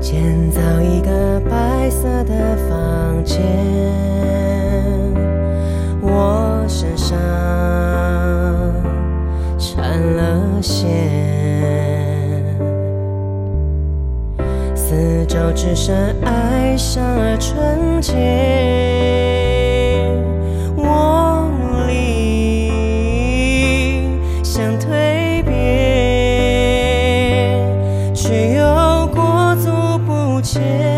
建造一个白色的房间，我身上缠了线，四周只剩哀伤而纯洁。我努力想蜕变，却又裹足不前。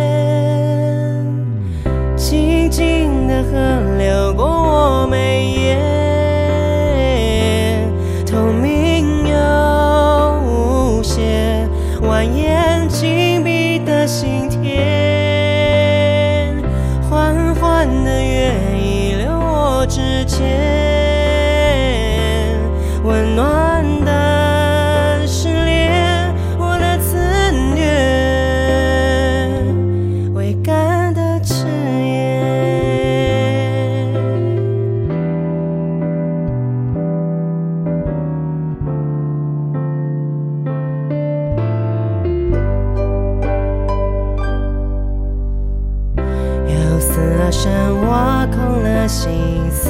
静静的河流过我眉眼，透明又无邪，蜿蜒紧闭的心田，缓缓的月遗留我指尖，温暖的失恋，我的自虐，未干的誓言。由死而生，挖空了心思，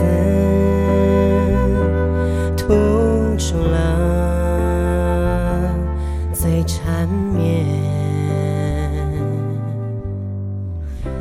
吐出了最缠